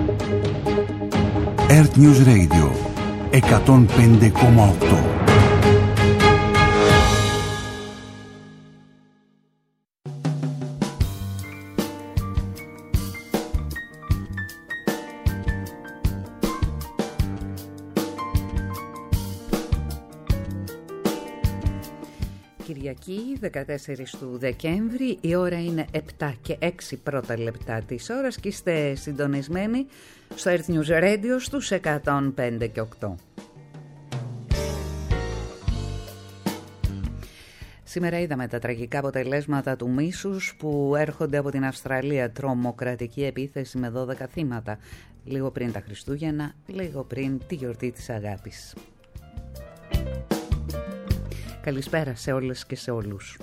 Earth News Radio 105,8. Κυριακή 14 του Δεκέμβρη, η ώρα είναι 7 και 6 πρώτα λεπτά της ώρας και είστε συντονισμένοι στο Earth News Radio στους 105 και 8. Σήμερα είδαμε τα τραγικά αποτελέσματα του μίσους που έρχονται από την Αυστραλία. Τρομοκρατική επίθεση με 12 θύματα. Λίγο πριν τα Χριστούγεννα, λίγο πριν τη γιορτή της αγάπης. Καλησπέρα σε όλες και σε όλους.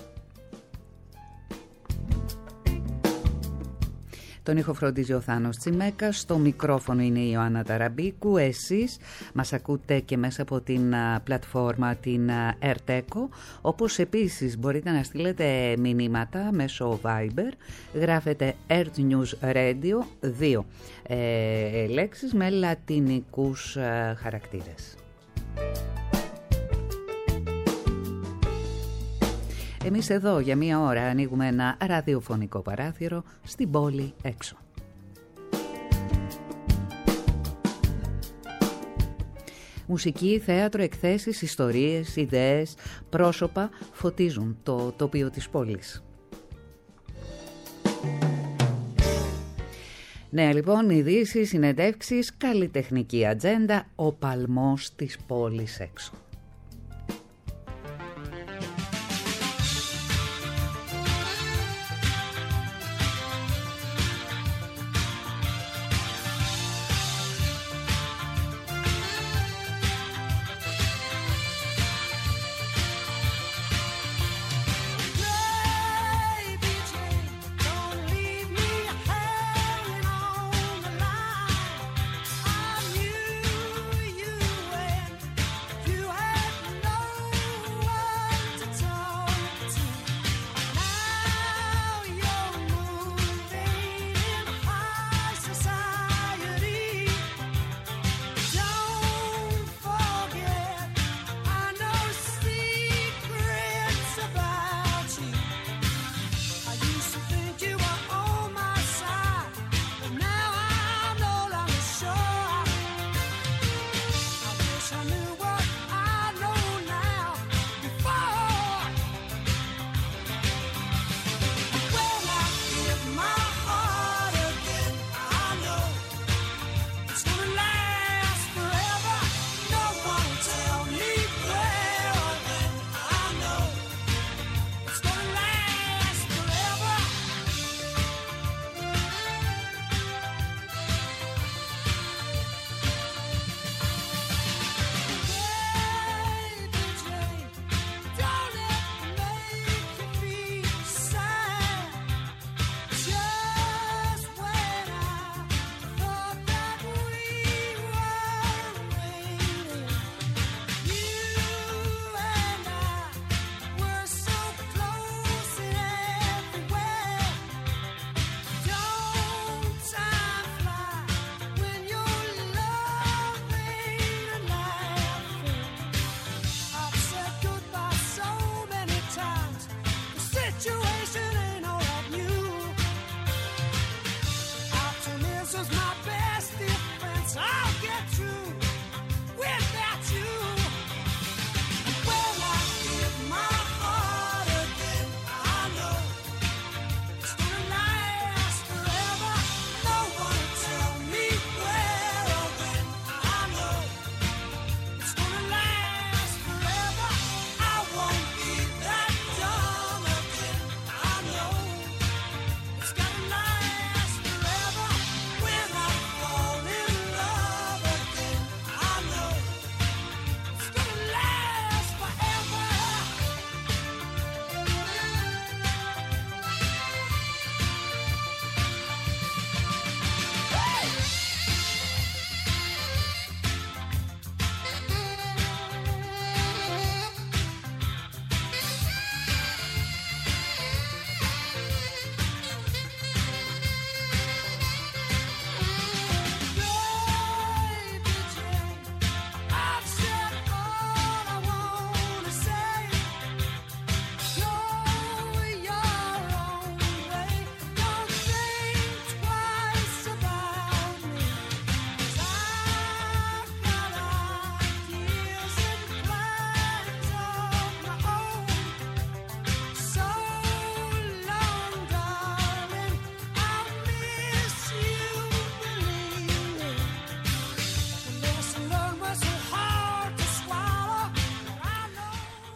Τον ήχο φροντίζει ο Θάνος Τσιμέκας, στο μικρόφωνο είναι η Ιωάννα Ταραμπίκου. Εσείς μας ακούτε και μέσα από την πλατφόρμα την Erteco, όπως επίσης μπορείτε να στείλετε μηνύματα μέσω Viber. Γράφετε Earth News Radio 2 λέξεις με λατινικούς χαρακτήρες. Εμείς εδώ για μία ώρα ανοίγουμε ένα ραδιοφωνικό παράθυρο στην πόλη έξω. Μουσική, θέατρο, εκθέσεις, ιστορίες, ιδέες, πρόσωπα φωτίζουν το τοπίο της πόλης. Νέα λοιπόν, ειδήσεις, συνεντεύξεις, καλλιτεχνική ατζέντα, ο παλμός της πόλης έξω. You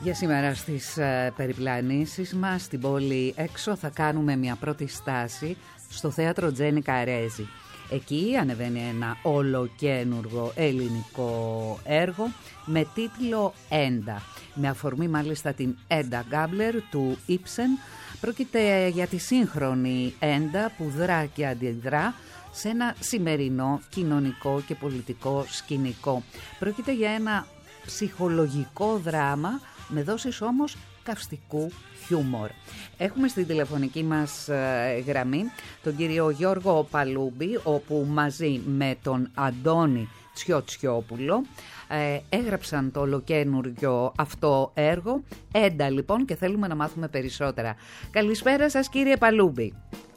Για σήμερα στις περιπλανήσεις μας στην πόλη έξω θα κάνουμε μια πρώτη στάση στο θέατρο Τζένι Καρέζη. Εκεί ανεβαίνει ένα ολοκαίνουργο ελληνικό έργο με τίτλο «Έντα». Με αφορμή μάλιστα την Έντα Γκάμπλερ του Ήψεν. Πρόκειται για τη σύγχρονη Έντα που δρά και αντιδρά σε ένα σημερινό κοινωνικό και πολιτικό σκηνικό. Πρόκειται για ένα ψυχολογικό δράμα με δόσεις όμως καυστικού χιούμορ. Έχουμε στην τηλεφωνική μας γραμμή τον κύριο Γιώργο Παλούμπη, όπου μαζί με τον Αντώνη Τσιότσιόπουλο έγραψαν το ολοκαίνουργιο αυτό έργο, Έντα λοιπόν, και θέλουμε να μάθουμε περισσότερα. Καλησπέρα σας κύριε Παλούμπη.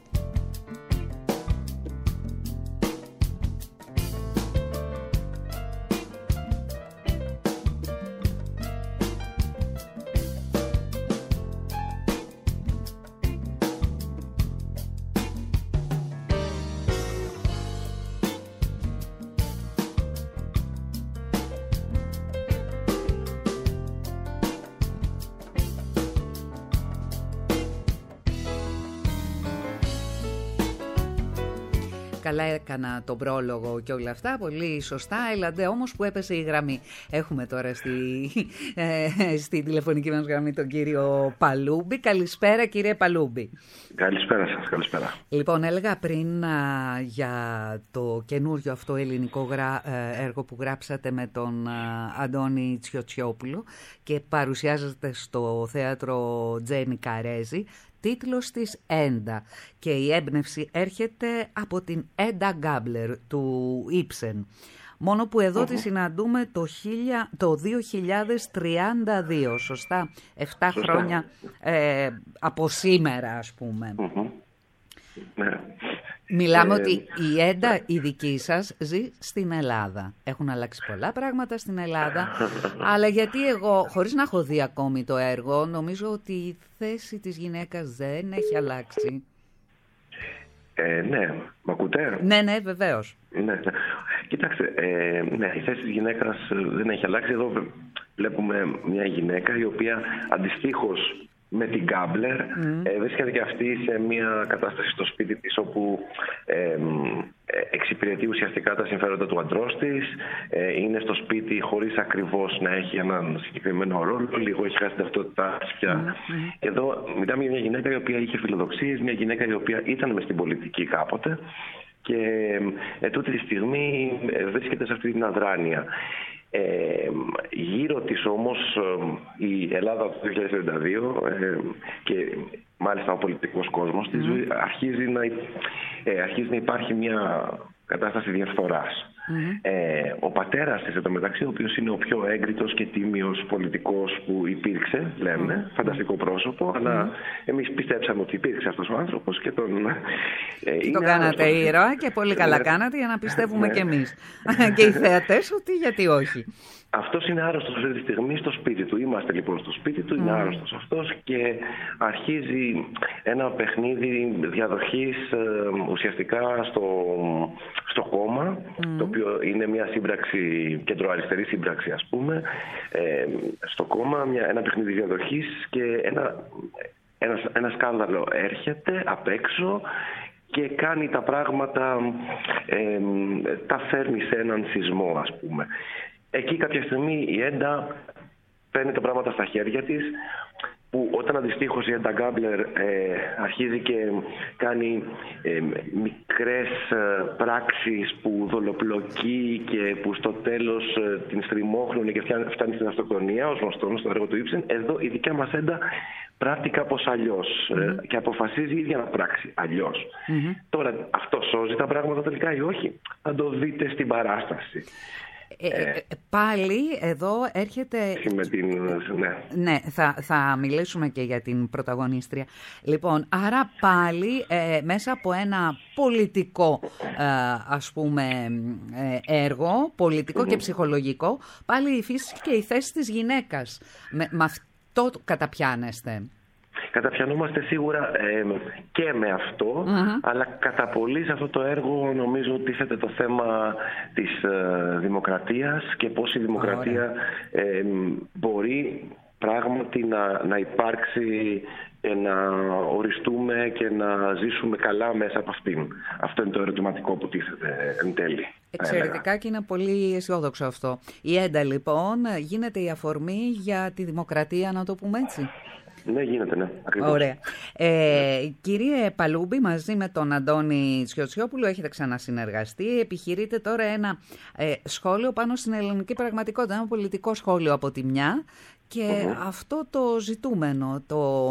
Καλά έκανα τον πρόλογο και όλα αυτά, πολύ σωστά, έλαντε όμως που έπεσε η γραμμή. Έχουμε τώρα στη τηλεφωνική μας γραμμή τον κύριο Παλούμπη. Καλησπέρα κύριε Παλούμπη. Καλησπέρα σας, καλησπέρα. Λοιπόν, έλεγα πριν για το καινούριο αυτό ελληνικό έργο που γράψατε με τον Αντώνη Τσιότσιόπουλο και παρουσιάζεται στο θέατρο Τζένι Καρέζη. Τίτλος της Έντα, και η έμπνευση έρχεται από την Έντα Γκάμπλερ του Ήψεν. Μόνο που εδώ τη συναντούμε το 2032, σωστά, 7 χρόνια από σήμερα ας πούμε. Ναι. Μιλάμε ότι η Έντα η δική σας ζει στην Ελλάδα. Έχουν αλλάξει πολλά πράγματα στην Ελλάδα, αλλά γιατί εγώ, χωρίς να έχω δει ακόμη το έργο, νομίζω ότι η θέση της γυναίκας δεν έχει αλλάξει. Ναι, μ' ακούτε? Ναι, βεβαίως. Ναι. Κοιτάξτε, ναι, η θέση της γυναίκας δεν έχει αλλάξει. Εδώ βλέπουμε μια γυναίκα η οποία αντιστοίχως με την Γκάμπλερ βρίσκεται και αυτή σε μια κατάσταση στο σπίτι της όπου εξυπηρετεί ουσιαστικά τα συμφέροντα του αντρός της, είναι στο σπίτι χωρίς ακριβώς να έχει έναν συγκεκριμένο ρόλο, λίγο έχει χάσει την ταυτότητά της πια. Εδώ μιλάμε για μια γυναίκα η οποία είχε φιλοδοξίες, μια γυναίκα η οποία ήταν μες στην πολιτική κάποτε και τούτη τη στιγμή βρίσκεται σε αυτή την αδράνεια. Γύρω της όμως η Ελλάδα του 2052 και μάλιστα ο πολιτικός κόσμος της αρχίζει να υπάρχει μια κατάσταση διαφθοράς. Ο πατέρας της, εντωμεταξύ, ο οποίος είναι ο πιο έγκριτος και τίμιος πολιτικός που υπήρξε, λέμε, φανταστικό πρόσωπο, αλλά εμείς πιστέψαμε ότι υπήρξε αυτός ο άνθρωπος και τον κάνατε ήρωα και πολύ καλά κάνατε για να πιστεύουμε κι εμείς και οι θεατές ότι γιατί όχι. Αυτός είναι άρρωστος αυτή τη στιγμή στο σπίτι του. Είμαστε λοιπόν στο σπίτι του, είναι άρρωστος αυτός και αρχίζει ένα παιχνίδι διαδοχής ουσιαστικά στο κόμμα, το οποίο είναι μια σύμπραξη, κεντροαριστερή σύμπραξη ας πούμε, στο κόμμα, ένα παιχνίδι διαδοχής και ένα σκάνδαλο έρχεται απ' έξω και κάνει τα πράγματα, τα φέρνει σε έναν σεισμό ας πούμε. Εκεί κάποια στιγμή η Έντα παίρνει τα πράγματα στα χέρια της, που όταν αντιστοίχως η Έντα Γκάμπλερ αρχίζει και κάνει μικρές πράξεις που δολοπλοκεί και που στο τέλος την στριμώχνουν και φτάνει στην αυτοκτονία, ως γνωστόν στο έργο του Ήψεν, εδώ η δικιά μας Έντα πράττει κάπως αλλιώς και αποφασίζει η ίδια να πράξει αλλιώς. Τώρα αυτό σώζει τα πράγματα τελικά ή όχι, θα το δείτε στην παράσταση. Πάλι εδώ έρχεται... Ναι, θα μιλήσουμε και για την πρωταγωνίστρια. Λοιπόν, άρα πάλι μέσα από ένα πολιτικό ας πούμε έργο, πολιτικό και ψυχολογικό, πάλι η φύση και η θέση της γυναίκας. Με αυτό καταπιάνεστε. Καταπιανόμαστε σίγουρα και με αυτό, αλλά κατά πολύ σε αυτό το έργο νομίζω ότι τίθεται το θέμα της δημοκρατίας και πώς η δημοκρατία μπορεί πράγματι να υπάρξει και να οριστούμε και να ζήσουμε καλά μέσα από αυτήν. Αυτό είναι το ερωτηματικό που τίθεται εν τέλει. Εξαιρετικά και είναι πολύ αισιόδοξο αυτό. Η ΕΝΤΑ λοιπόν γίνεται η αφορμή για τη δημοκρατία, να το πούμε έτσι. Ναι, γίνεται, ναι. Ακριβώς. Ωραία. Κύριε Παλούμπη, μαζί με τον Αντώνη Τσιοτσιόπουλο έχετε ξανασυνεργαστεί. Επιχειρείτε τώρα ένα σχόλιο πάνω στην ελληνική πραγματικότητα, ένα πολιτικό σχόλιο από τη μια και αυτό το ζητούμενο,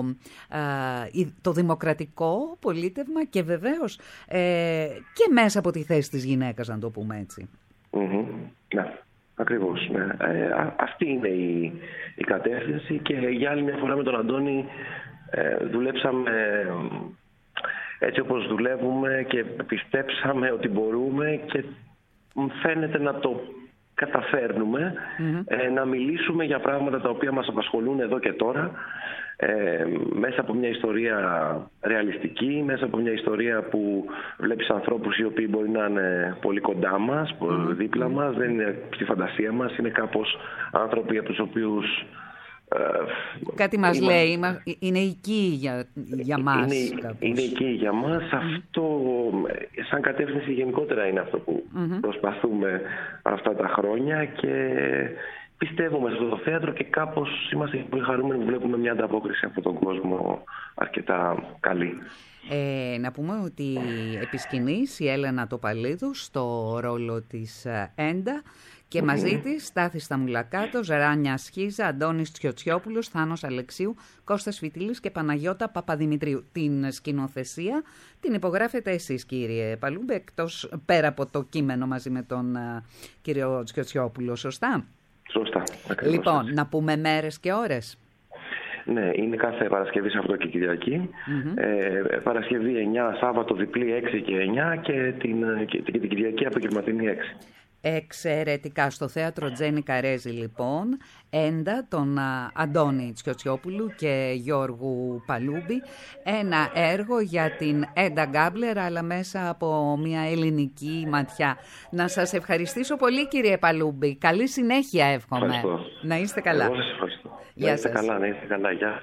το δημοκρατικό πολίτευμα και βεβαίως και μέσα από τη θέση της γυναίκας, να το πούμε έτσι. Ναι. Ακριβώς, ναι. Αυτή είναι η κατεύθυνση και για άλλη μια φορά με τον Αντώνη δουλέψαμε έτσι όπως δουλεύουμε και πιστέψαμε ότι μπορούμε και φαίνεται να το καταφέρνουμε να μιλήσουμε για πράγματα τα οποία μας απασχολούν εδώ και τώρα μέσα από μια ιστορία ρεαλιστική, μέσα από μια ιστορία που βλέπεις ανθρώπους οι οποίοι μπορεί να είναι πολύ κοντά μας, δίπλα μας, δεν είναι στη φαντασία μας, είναι κάπως άνθρωποι από τους οποίους κάτι μας λέει, είναι εκεί για μας. Είναι εκεί για μας. Αυτό σαν κατεύθυνση γενικότερα είναι αυτό που προσπαθούμε αυτά τα χρόνια και πιστεύουμε σε αυτό το θέατρο και κάπως είμαστε πολύ χαρούμενοι που βλέπουμε μια ανταπόκριση από τον κόσμο αρκετά καλή. Να πούμε ότι επισκηνείς η Έλενα Τοπαλίδου στο ρόλο της ΕΝΤΑ και μαζί της Στάθης Σταμουλακάτος, Ράνια Σχίζα, Αντώνης Τσιοτσιόπουλος, Θάνος Αλεξίου, Κώστας Φιτίλης και Παναγιώτα Παπαδημητρίου. Την σκηνοθεσία την υπογράφετε εσείς, κύριε Παλούμπη, πέρα από το κείμενο μαζί με τον κύριο Τσιοτσιόπουλο, σωστά? Σωστά. Λοιπόν, να πούμε μέρες και ώρες. Ναι, είναι κάθε Παρασκευή, Σαββατό και Κυριακή. Παρασκευή 9, Σάββατο διπλή 6 και 9 και την Κυριακή απογευματινή 6. Εξαιρετικά. Στο θέατρο Τζένι Καρέζη λοιπόν, ΕΝΤΑ, τον Αντώνη Τσιοτσιόπουλου και Γιώργου Παλούμπη, ένα έργο για την Έντα Γκάμπλερ αλλά μέσα από μια ελληνική ματιά. Να σας ευχαριστήσω πολύ, κύριε Παλούμπη. Καλή συνέχεια εύχομαι. Ευχαριστώ. Να είστε καλά. Εγώ σας ευχαριστώ. Γεια σας. Να είστε καλά. Γεια.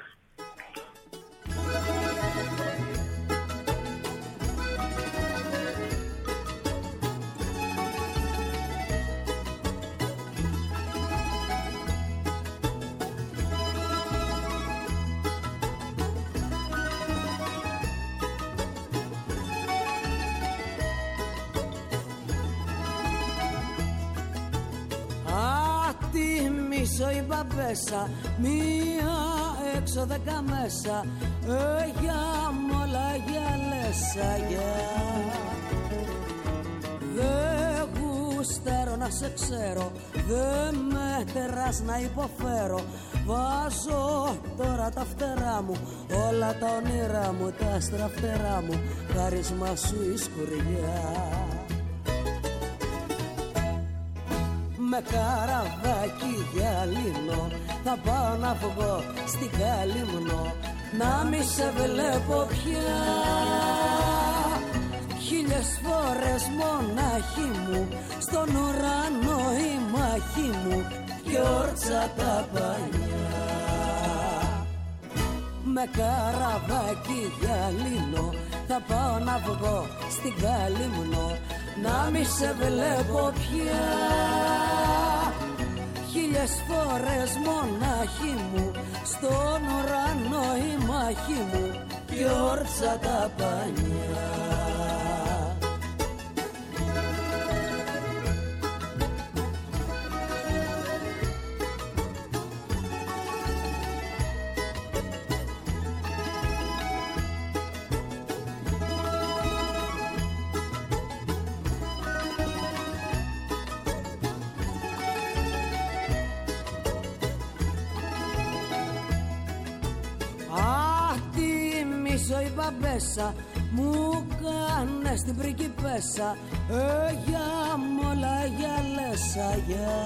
Η μπαμπέσα, μία έξω 10 μέσα, για μόλα για λεσαγιά. Δε γουστάρω να σε ξέρω, δε με τεράς να υποφέρω. Βάζω τώρα τα φτερά μου, όλα τα όνειρά μου, τα άστρα φτερά μου, χάρισμα σου η σκουριά. Με καραβάκι γυαλίνο θα πάω να βγω στην Καλύμνο, να μη σε βλέπω πια. 1000 φορές μονάχη μου, στον ουρανό η μάχη μου και όρτσα τα πανιά. Με καραβάκι γυαλίνο θα πάω να βγω στην Καλύμνο, να μη σε βλέπω πια. 1000 φορές μονάχη μου, στον ουρανό η μάχη μου και όρτσα τα πανιά. Η μπαμπέσα μου κάνε στην πριγκιπέσα, για μόλα για λεσαγιά.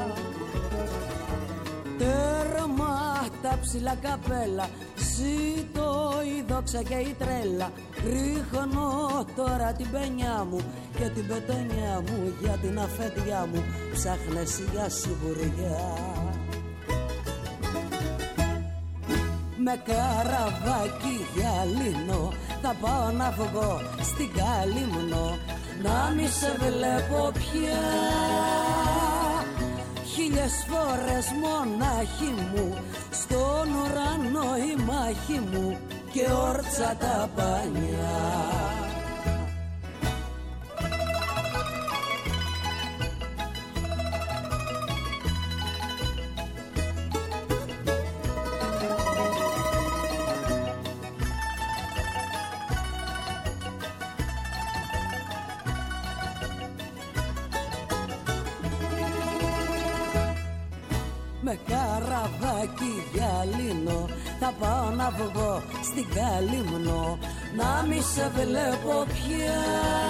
Τέρμα τα ψηλά καπέλα, ζήτω η δόξα και η τρέλα. Ρίχνω τώρα την πενιά μου και την πετονιά μου, για την αφεντιά μου ψάχνες για σιγουριά. με καραβάκι γυαλίνο θα πάω να βγω στην Καλύμνο, να μη σε βλέπω πια. 1000 φορές μονάχη μου, στον ουρανό η μάχη μου και όρτσα τα πανιά. Με καραβάκι γυαλίνο θα πάω να βγω στην Καλύμνο, να μη σε βλέπω πια.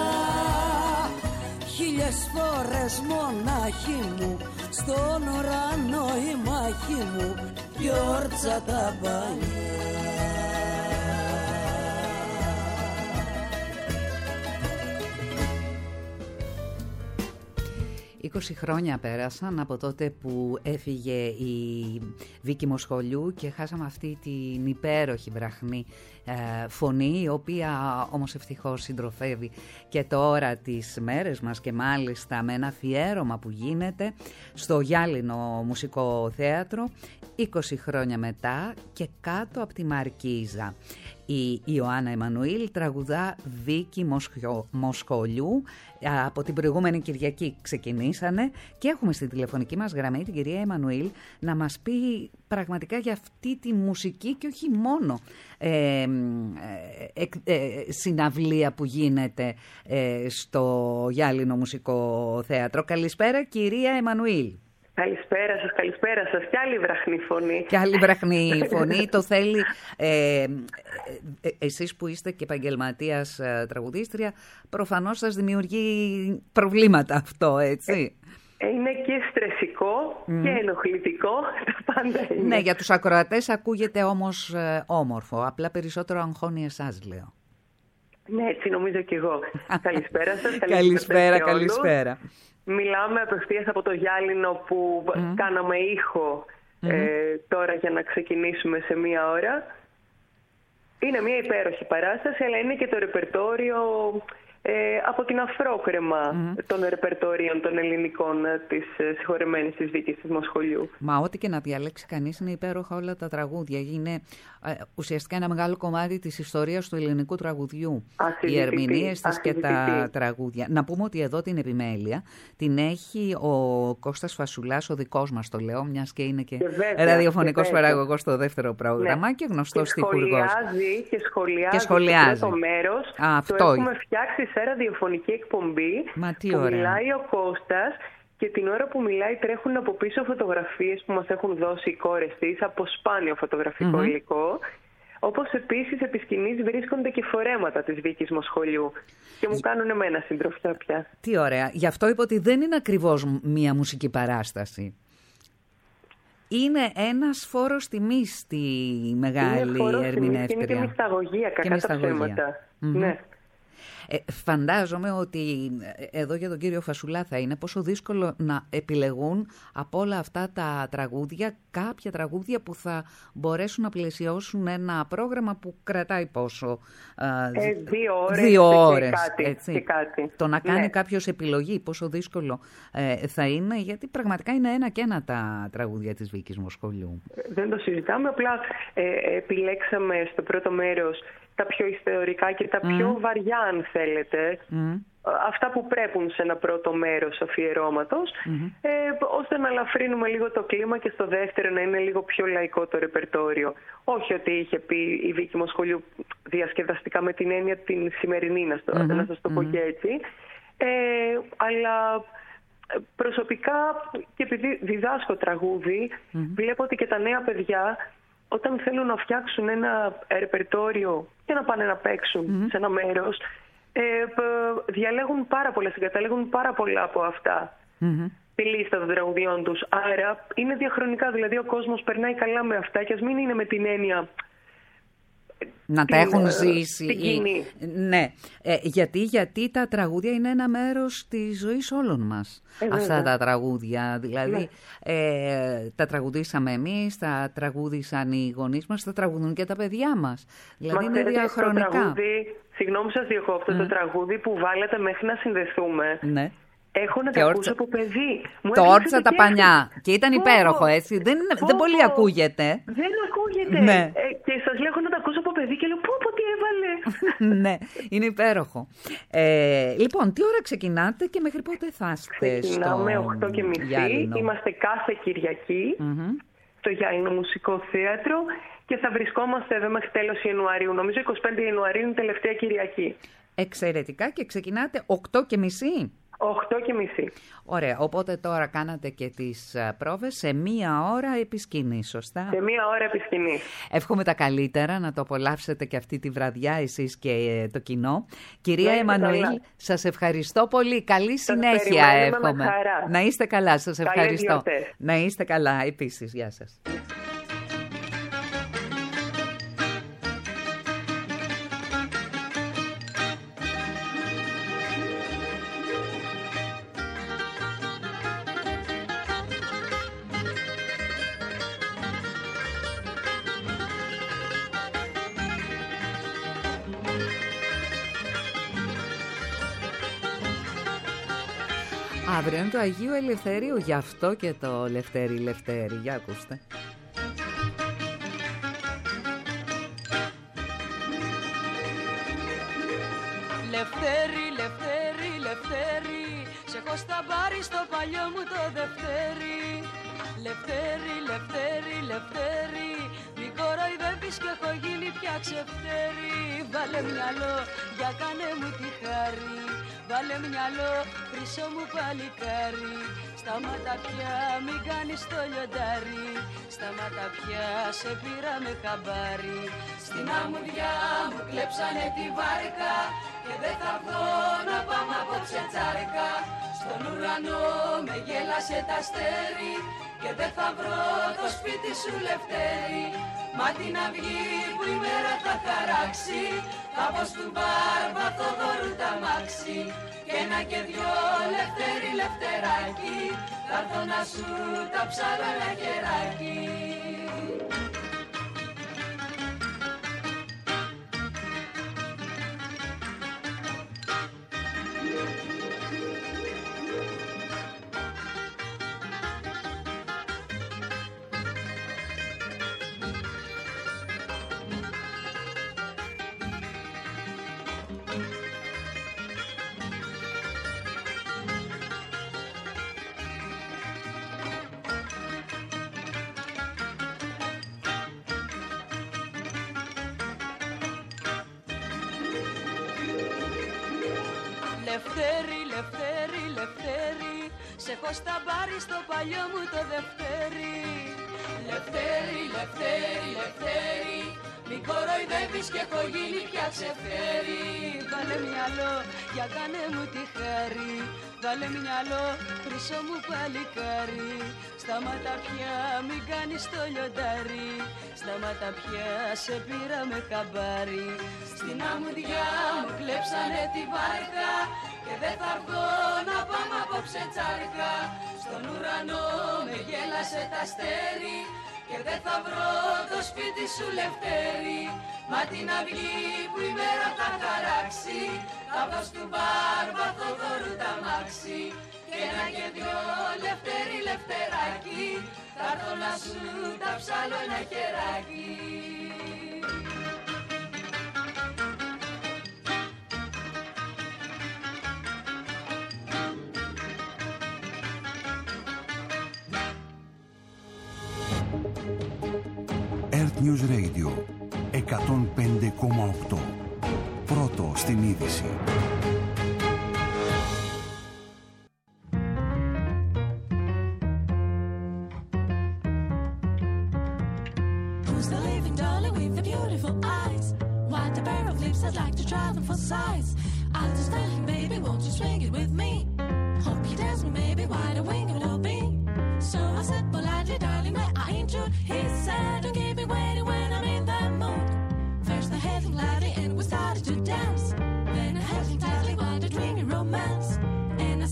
1000 φορές μονάχη μου, στον ουρανό η μάχη μου κι όρτσα τα πανιά. 20 χρόνια πέρασαν από τότε που έφυγε η Βίκη Μοσχολιού και χάσαμε αυτή την υπέροχη βραχνή φωνή, η οποία όμως ευτυχώς συντροφεύει και τώρα τις μέρες μας και μάλιστα με ένα αφιέρωμα που γίνεται στο Γυάλινο Μουσικό Θέατρο 20 χρόνια μετά και κάτω από τη Μαρκίζα. Η Ιωάννα Εμμανουήλ τραγουδά Βίκη Μοσχολιού. Από την προηγούμενη Κυριακή ξεκινήσανε και έχουμε στη τηλεφωνική μας γραμμή την κυρία Εμμανουήλ να μας πει πραγματικά για αυτή τη μουσική και όχι μόνο συναυλία που γίνεται στο Γυάλινο Μουσικό Θέατρο. Καλησπέρα κυρία Εμμανουήλ. Καλησπέρα σας. Κι άλλη βραχνή φωνή. Κι άλλη βραχνή φωνή. Το θέλει εσείς που είστε και επαγγελματίας τραγουδίστρια, προφανώς σας δημιουργεί προβλήματα αυτό, έτσι. Είναι και στρεσικό και ενοχλητικό, τα πάντα είναι. Ναι, για τους ακροατές ακούγεται όμως όμορφο, απλά περισσότερο αγχώνει εσάς, λέω. Ναι, έτσι νομίζω κι εγώ. Καλησπέρα σας. Καλησπέρα. Μιλάμε απευθείας από το Γυάλινο που κάναμε ήχο τώρα για να ξεκινήσουμε σε 1 ώρα. Είναι μια υπέροχη παράσταση, αλλά είναι και το ρεπερτόριο από την αφρόκρεμα των ρεπερτόριων των ελληνικών της συγχωρεμένης της Βίκης της Μοσχολιού. Μα ό,τι και να διαλέξει κανείς είναι υπέροχα όλα τα τραγούδια. Είναι ουσιαστικά ένα μεγάλο κομμάτι της ιστορίας του ελληνικού τραγουδιού. Οι ερμηνείες της και τα τραγούδια. Να πούμε ότι εδώ την επιμέλεια την έχει ο Κώστας Φασουλάς, ο δικός μας το λέω, μιας και είναι και ραδιοφωνικός παραγωγός στο δεύτερο πρόγραμμα και γνωστός τυχουργός. Και σχολιάζει το μέρος. Αυτό το έχουμε φτιάξει σε ραδιοφωνική εκπομπή που μιλάει ο Κώστας και την ώρα που μιλάει τρέχουν από πίσω φωτογραφίες που μας έχουν δώσει οι κόρες της από σπάνιο φωτογραφικό υλικό, όπως επίσης επί σκηνής βρίσκονται και φορέματα της Βίκης Μοσχολιού και μου κάνουν εμένα συντροφιά πια. Τι ωραία. Γι' αυτό είπα ότι δεν είναι ακριβώς μία μουσική παράσταση. Είναι ένας φόρος τιμής στη μεγάλη ερμηνεύτρια. Είναι και μυσταγωγία, κακά τα ψέματα. Ναι. Φαντάζομαι ότι εδώ για τον κύριο Φασουλά θα είναι πόσο δύσκολο να επιλεγούν από όλα αυτά τα τραγούδια κάποια τραγούδια που θα μπορέσουν να πλαισιώσουν ένα πρόγραμμα που κρατάει πόσο 2 ώρες και κάτι. Το να κάνει κάποιος επιλογή πόσο δύσκολο θα είναι, γιατί πραγματικά είναι ένα και ένα τα τραγούδια της Βίκης Μοσχολιού. Δεν το συζητάμε, απλά επιλέξαμε στο πρώτο μέρος τα πιο ιστορικά και τα πιο βαριά, αν θέλετε, αυτά που πρέπουν σε ένα πρώτο μέρος αφιερώματος, ώστε να ελαφρύνουμε λίγο το κλίμα και στο δεύτερο να είναι λίγο πιο λαϊκό το ρεπερτόριο. Όχι ότι είχε πει η Βίκη Μοσχολιού διασκεδαστικά με την έννοια την σημερινή, να σας το πω και έτσι, αλλά προσωπικά και επειδή διδάσκω τραγούδι, βλέπω ότι και τα νέα παιδιά όταν θέλουν να φτιάξουν ένα ρεπερτόριο και να πάνε να παίξουν σε ένα μέρος, διαλέγουν πάρα πολλά, συγκαταλέγουν πάρα πολλά από αυτά τη λίστα των τραγουδιών τους. Άρα είναι διαχρονικά, δηλαδή ο κόσμος περνάει καλά με αυτά και ας μην είναι με την έννοια να τα έχουν ζήσει. Την κοινή. Ναι, γιατί τα τραγούδια είναι ένα μέρος της ζωής όλων μας. Αυτά τα τραγούδια, δηλαδή τα τραγουδήσαμε εμείς, τα τραγούδησαν οι γονείς μας, τα τραγουδούν και τα παιδιά μας. Δηλαδή είναι διαχρονικά. Συγγνώμη σας διακόπτω, το τραγούδι που βάλατε μέχρι να συνδεθούμε. Ναι. Έχω να τα ακούσω από παιδί. Το όρτσα τα πανιά. Και ήταν υπέροχο, έτσι. Δεν πολύ ακούγεται. Δεν ακούγεται. Ναι. Και σας λέω, έχω να τα ακούσω από παιδί και λέω πω τι έβαλε. Ναι, είναι υπέροχο. Λοιπόν, τι ώρα ξεκινάτε και μέχρι πότε θα είστε? Ξεκινάμε 8:30. Είμαστε κάθε Κυριακή στο Γυάλινο Μουσικό Θέατρο και θα βρισκόμαστε εδώ μέχρι τέλος Ιανουαρίου. Νομίζω 25 Ιανουαρίου είναι η τελευταία Κυριακή. Εξαιρετικά. Και ξεκινάτε 8:30. 8:30. Ωραία, οπότε τώρα κάνατε και τις πρόβες σε 1 ώρα επί σκηνή, σωστά? Σε 1 ώρα επί σκηνή. Εύχομαι τα καλύτερα, να το απολαύσετε και αυτή τη βραδιά εσείς και το κοινό. Κυρία Εμμανουήλ, σας ευχαριστώ πολύ. Καλή συνέχεια εύχομαι. Να είστε καλά, σας ευχαριστώ. Να είστε καλά επίσης. Γεια σας. Αύριο είναι το Αγίου Ελευθερίου, γι' αυτό και το Λευτέρη Λευτέρη. Για ακούστε. Λευτέρη, Λευτέρη, Λευτέρη, σε έχω στα μπάρι στο παλιό μου το Δευτέρη. Λευτέρη, Λευτέρη, Λευτέρη, μη κοροϊδεύεις και έχω γίνει πια ξεφτέρη. Βάλε μυαλό, για κάνε μου τη χάρη. Βάλε μυαλό, χρυσό μου παλικάρι. Σταμάτα πια, μην κάνεις το λιοντάρι. Σταμάτα πια, σε πήρα με χαμπάρι. Στην αμμουδιά μου κλέψανε τη βάρκα και δεν θα βγω να πάμε απόψε τσάρκα. Στον ουρανό με γέλασε τα αστέρι και δεν θα βρω το σπίτι σου Λευτέρη. Μα την αυγή που η μέρα θα χαράξει θα πω στου Μπάρμπα Θοδωρού τα μάξι. Και ένα και δυο Λευτέρη Λευτεράκι θα έρθω να σου τα ψάλω ένα χεράκι. Λευτέρη, Λευτέρη, Λευτέρη, σε έχω στα μπάρι στο παλιό μου το Δευτέρη. Λευτέρη, Λευτέρη, Λευτέρη, μη κοροϊδεύεις και έχω γίνει πια ξεφτέρη. Βάλε μυαλό, για κάνε μου τη χάρη. Βάλε μυαλό, χρυσό μου παλικάρι. Σταμάτα πια, μην κάνεις το λιοντάρι. Σταμάτα πια, σε πήρα με χαμπάρι. Στην αμμουδιά μου κλέψανε τη βάρκα και δεν θα βγω να πάμε απόψε τσάρκα. Στον ουρανό με γέλασε τα αστέρι και δεν θα βρω το σπίτι σου Λευτέρη. Μα την αυγή που η μέρα θα χαράξει θα βγω στου Μπάρμπα Θοδωρού τα μάξι. Και ένα και δυο Λευτέρη Λευτεράκι θα έρθω να σου τα ψάλω ένα χεράκι. Earth News Radio 105,8. Πρώτο στην είδηση. Who's the living darling with the beautiful eyes? What a pair of lips, I'd like to try them for size. I'll just tell him, baby, won't you swing it with me? Hope he tells me maybe why the wing it will be. So I said politely, darling, where I ain't you? He said, don't keep me waiting when I'm in the mood. First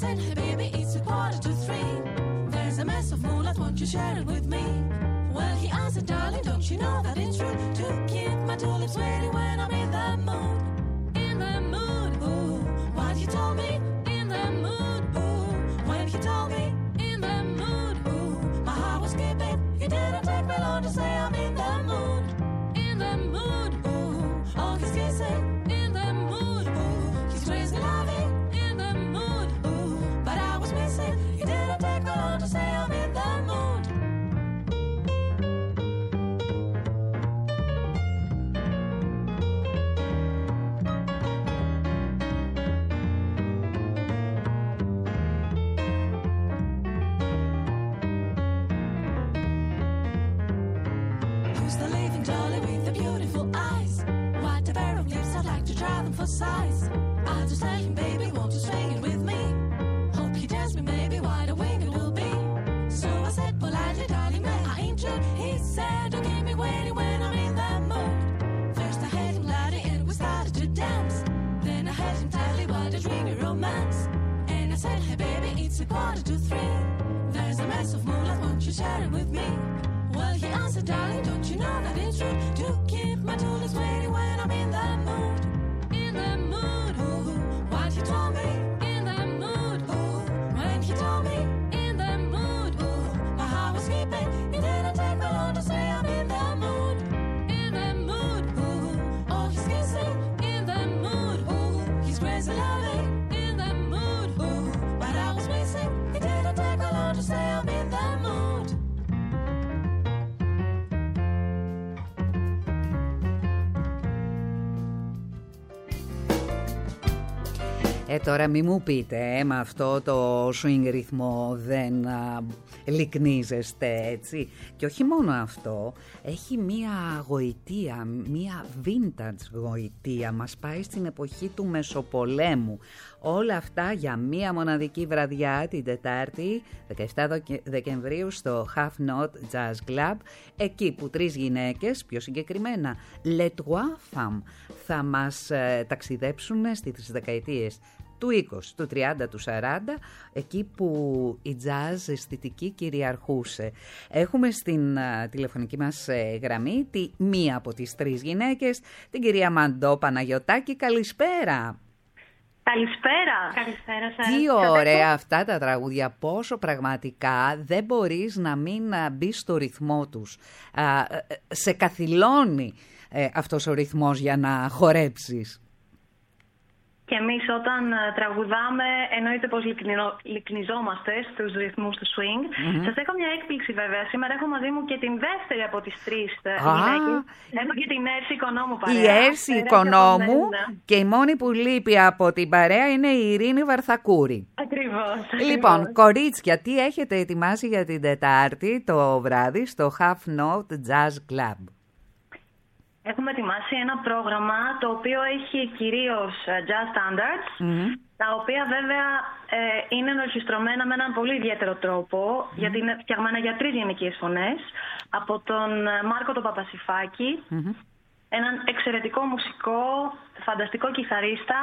said, hey baby, it's 2:45. There's a mess of moonlight, won't you share it with me? Well, he answered, darling, don't you know that it's true to keep my tulips waiting when I'm in the mood. In the mood, ooh. What he told me, in the mood, ooh. When he told me, in the mood, ooh. My heart was skipping, it didn't take me long to say I'm in the mood. In the mood, ooh. Oh, he's kissing, in the mood, ooh. He's crazy loving, in the mood, ooh. But I was missing, it didn't take me long to say I'm in the mood. Size. I'll just tell him, baby, won't you swing it with me? Hope he tells me, maybe wide awake it will be. So I said politely, darling, man, I ain't true. He said, don't keep me waiting when I'm in the mood. First I had him bloody and we started to dance. Then I had him tell me what a dreamy romance. And I said, hey baby, it's 2:45. There's a mess of moonlight, won't you share it with me? Well, he answered, darling, don't you know that it's true to keep my tulips waiting when I'm in the mood. In the mood, ooh, what he told me, in the mood, ooh, when he told me, in the mood, ooh, my heart was skipping, it didn't take me long to say I'm in the mood, ooh, oh, he's kissing, in the mood, ooh, he's crazy loving, in the mood, ooh, but I was missing, it didn't take me long to say I'm in the mood. Τώρα μη μου πείτε, με αυτό το swing ρυθμό δεν λυκνίζεστε έτσι. Και όχι μόνο αυτό, έχει μία γοητεία, μία vintage γοητεία. Μας πάει στην εποχή του Μεσοπολέμου. Όλα αυτά για μία μοναδική βραδιά την Τετάρτη, 17 Δεκεμβρίου στο Half Note Jazz Club, εκεί που 3 γυναίκες, πιο συγκεκριμένα Les Trois Femmes, θα μας ταξιδέψουν στις δεκαετίες του 20, του 30, του 40, εκεί που η jazz αισθητική κυριαρχούσε. Έχουμε στην τηλεφωνική μας γραμμή τη μία από τις 3 γυναίκες, την κυρία Μαντώ Παναγιωτάκη. Καλησπέρα. Καλησπέρα. Καλησπέρα σας. Τι ωραία αυτά τα τραγούδια, πόσο πραγματικά δεν μπορείς να μην μπεις στο ρυθμό τους. Σε καθυλώνει αυτός ο ρυθμός για να χορέψεις. Και εμείς όταν τραγουδάμε εννοείται πως λυκνιζόμαστε στους ρυθμούς του swing. Σας έχω μια έκπληξη βέβαια. Σήμερα έχω μαζί μου και την δεύτερη από τις 3 γυναίκες. Έχω και την Έρση Οικονόμου παρέα. Η Έρση Οικονόμου και η μόνη που λείπει από την παρέα είναι η Ειρήνη Βαρθακούρη. Ακριβώς. Λοιπόν, κορίτσια, τι έχετε ετοιμάσει για την Τετάρτη το βράδυ στο Half Note Jazz Club? Έχουμε ετοιμάσει ένα πρόγραμμα το οποίο έχει κυρίως jazz standards, τα οποία βέβαια είναι ενορχιστρωμένα με έναν πολύ ιδιαίτερο τρόπο, γιατί είναι φτιαγμένα για 3 γυναικείες φωνές, από τον Μάρκο τον Παπασιφάκη, έναν εξαιρετικό μουσικό, φανταστικό κιθαρίστα,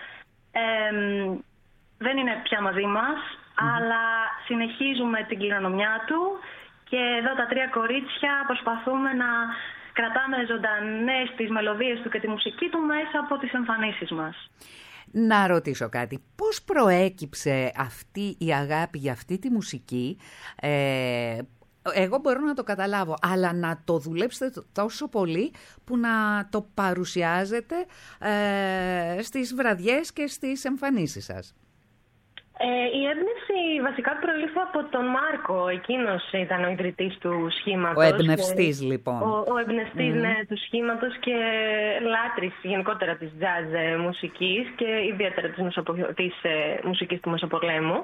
δεν είναι πια μαζί μας, αλλά συνεχίζουμε την κληρονομιά του και εδώ τα 3 κορίτσια προσπαθούμε να κρατάμε ζωντανές τις μελωδίες του και τη μουσική του μέσα από τις εμφανίσεις μας. Να ρωτήσω κάτι. Πώς προέκυψε αυτή η αγάπη για αυτή τη μουσική? Εγώ μπορώ να το καταλάβω, αλλά να το δουλέψετε τόσο πολύ που να το παρουσιάζετε στις βραδιές και στις εμφανίσεις σας. Η έμπνευση βασικά προήλθε από τον Μάρκο. Εκείνος ήταν ο ιδρυτής του σχήματος. Ο εμπνευστής λοιπόν. Ο εμπνευστής του σχήματος και λάτρης γενικότερα της jazz μουσικής και ιδιαίτερα της μουσικής του Μεσοπολέμου.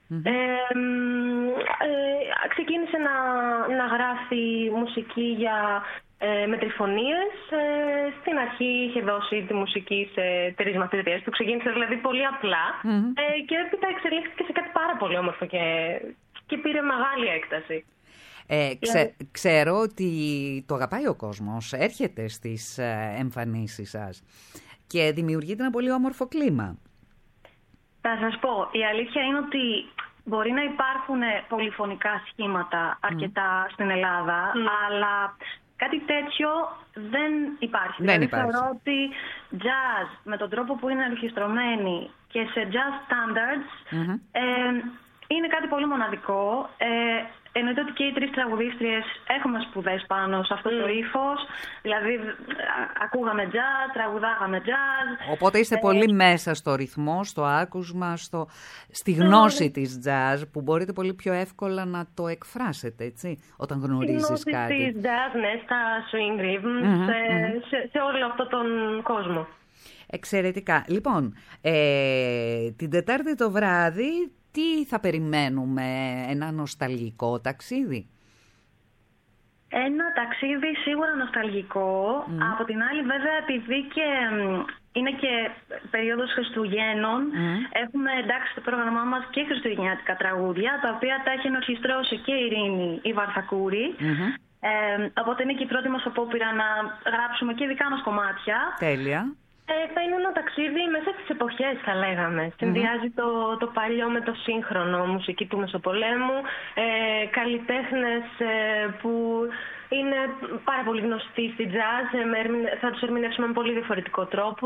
Ξεκίνησε να γράφει μουσική για μετρηφωνίες. Στην αρχή είχε δώσει τη μουσική σε 3 μαθητριές του. Ξεκίνησε δηλαδή πολύ απλά και έπειτα εξελίχθηκε σε κάτι πάρα πολύ όμορφο και πήρε μεγάλη έκταση. Ξέρω ότι το αγαπάει ο κόσμος, έρχεται στις εμφανίσεις σας και δημιουργείται ένα πολύ όμορφο κλίμα. Θα σας πω, η αλήθεια είναι ότι μπορεί να υπάρχουν πολυφωνικά σχήματα αρκετά στην Ελλάδα, αλλά κάτι τέτοιο δεν υπάρχει. Δεν υπάρχει. Θεωρώ ότι jazz με τον τρόπο που είναι ενορχιστρωμένη και σε jazz standards είναι κάτι πολύ μοναδικό. Εννοείται ότι και οι τρεις τραγουδίστριες έχουμε σπουδές πάνω σε αυτό το ύφος. Δηλαδή, ακούγαμε jazz, τραγουδάγαμε jazz. Οπότε είστε πολύ μέσα στο ρυθμό, στο άκουσμα, στη γνώση της jazz, που μπορείτε πολύ πιο εύκολα να το εκφράσετε, έτσι, όταν γνωρίζεις κάτι. Στη γνώση της jazz, ναι, στα swing rhythm, σε όλο αυτόν τον κόσμο. Εξαιρετικά. Λοιπόν, την Τετάρτη το βράδυ, τι θα περιμένουμε, ένα νοσταλγικό ταξίδι? Ένα ταξίδι σίγουρα νοσταλγικό. Από την άλλη, βέβαια, επειδή και είναι και περίοδος Χριστουγέννων, έχουμε εντάξει στο πρόγραμμά μας και χριστουγεννιάτικα τραγούδια, τα οποία τα έχει ενορχιστρώσει και η Ειρήνη η Βαρθακούρη. Οπότε είναι και η πρώτη μας απόπειρα να γράψουμε και δικά μας κομμάτια. Τέλεια. Θα είναι ένα ταξίδι μέσα στις εποχές, θα λέγαμε. Συνδυάζει το παλιό με το σύγχρονο, μουσική του Μεσοπολέμου, καλλιτέχνες που είναι πάρα πολύ γνωστοί στη jazz, θα τους ερμηνεύσουμε με πολύ διαφορετικό τρόπο.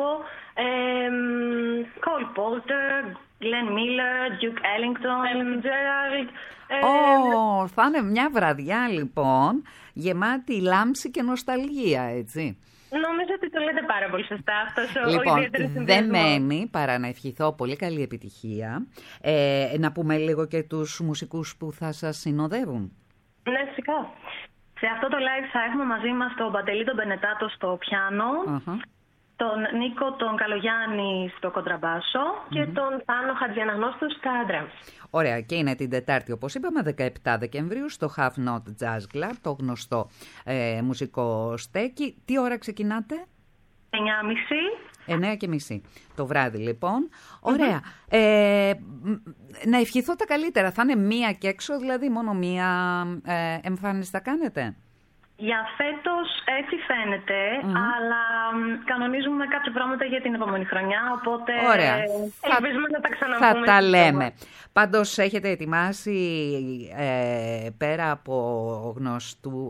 Cole Porter, Glenn Miller, Duke Ellington, Fitzgerald. Θα είναι μια βραδιά λοιπόν γεμάτη λάμψη και νοσταλγία, έτσι. Νομίζω ότι το λέτε πάρα πολύ σωστά αυτός λοιπόν, ο ιδιαίτερος συνδυασμός. Δεν μένει παρά να ευχηθώ πολύ καλή επιτυχία. Να πούμε λίγο και τους μουσικούς που θα σας συνοδεύουν. Ναι, φυσικά. Σε αυτό το live θα έχουμε μαζί μας τον Παντελή τον Μπενετάτο στο πιάνο, τον Νίκο τον Καλογιάννη στο κοντραμπάσο και τον Θάνο Χατζιαναγνώστου στα drums. Ωραία, και είναι την Τετάρτη, όπως είπαμε, 17 Δεκεμβρίου στο Half Note Jazz Club, το γνωστό μουσικό στέκι. Τι ώρα ξεκινάτε? 9:30 το βράδυ, λοιπόν. Ωραία. Να ευχηθώ τα καλύτερα. Θα είναι μία και έξω, δηλαδή μόνο μία εμφάνιση θα κάνετε? Για φέτος έτσι φαίνεται, αλλά κανονίζουμε κάποια πράγματα για την επόμενη χρονιά, οπότε ελπίζουμε να τα ξαναπούμε. Θα τα λέμε. Πάντως έχετε ετοιμάσει πέρα από γνωστού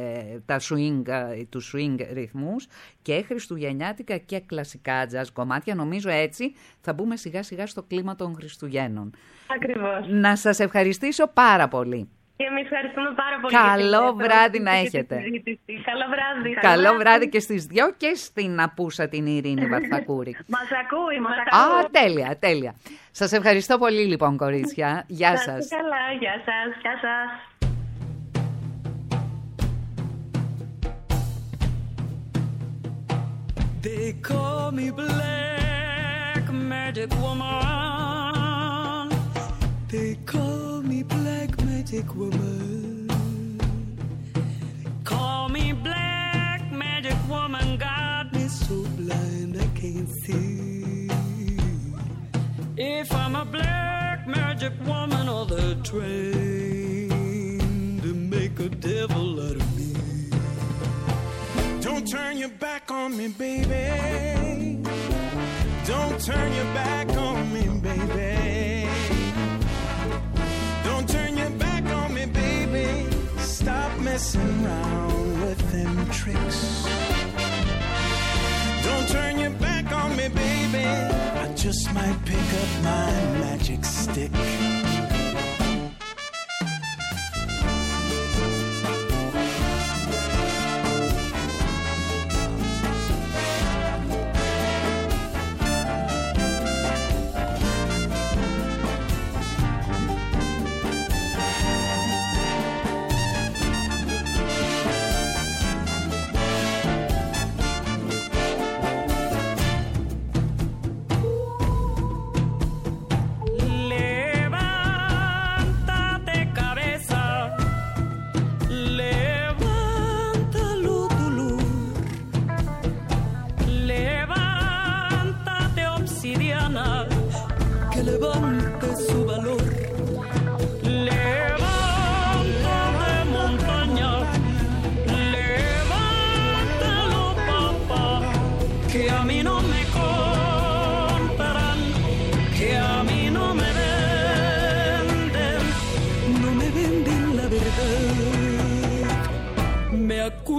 του swing ρυθμούς και χριστουγεννιάτικα και κλασικά jazz κομμάτια. Νομίζω έτσι θα μπούμε σιγά σιγά στο κλίμα των Χριστουγέννων. Ακριβώς. Να σας ευχαριστήσω πάρα πολύ. Και εμείς ευχαριστούμε πάρα πολύ. Καλό βράδυ να έχετε. Καλό βράδυ. Καλό βράδυ και στις δυο και στην απούσα την Ειρήνη Βαρθακούρη. Μας ακούει. Τέλεια, τέλεια. Σας ευχαριστώ πολύ λοιπόν, κορίτσια. Γεια σας. Καλά, γεια σας. Γεια σας. They call me Black Magic Woman. They call me Black Magic Woman. Call me Black Magic Woman. Got me so blind I can't see. If I'm a black magic woman, or they're trained to make a devil out of me. Don't turn your back on me, baby. Don't turn your back on me, baby. Don't turn your back on me, baby. Stop messing around with them tricks. Don't turn your back on me, baby. I just might pick up my magic stick. Que a mí no me contarán, que a mí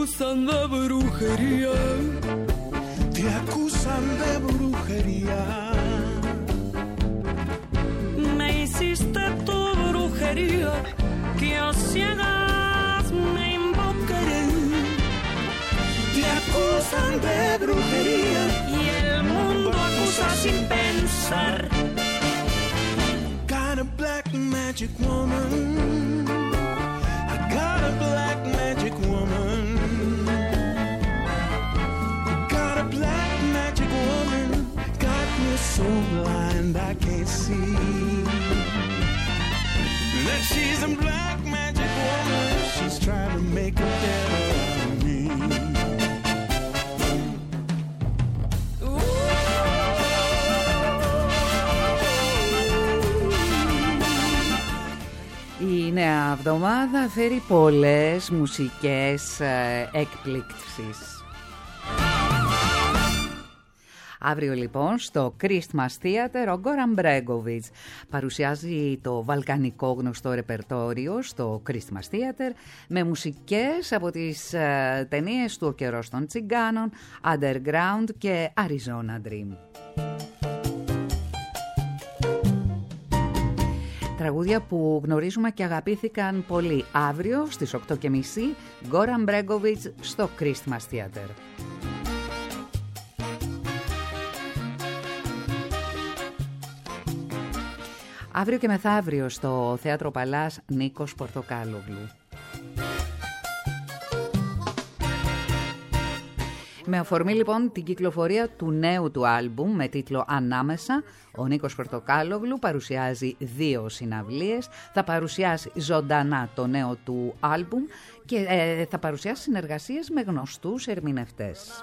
acusan de brujería. Te acusan de brujería. Me hiciste tu brujería, que a ciegas me invocaré. Te acusan de brujería y el mundo acusa sin pensar. Got a black magic woman. I got a black magic woman. Got a black magic woman. Got me so blind I can't see that she's a black magic woman. She's trying to make a devil out of me. Η νέα εβδομάδα φέρει πολλές μουσικές εκπλήξεις. Αύριο λοιπόν στο Christmas Theater ο Goran Bregovic παρουσιάζει το βαλκανικό γνωστό ρεπερτόριο στο Christmas Theater με μουσικές από τις ταινίες του «Ο καιρός των τσιγκάνων», Underground και Arizona Dream. Τραγούδια που γνωρίζουμε και αγαπήθηκαν πολύ. Αύριο στις 8:30 Goran Bregovic στο Christmas Theater. Αύριο και μεθαύριο στο Θέατρο Παλάς Νίκος Πορτοκάλογλου. Με αφορμή λοιπόν την κυκλοφορία του νέου του άλμπουμ με τίτλο «Ανάμεσα», ο Νίκος Πορτοκάλογλου παρουσιάζει 2 συναυλίες, θα παρουσιάσει ζωντανά το νέο του άλμπουμ και θα παρουσιάσει συνεργασίες με γνωστούς ερμηνευτές.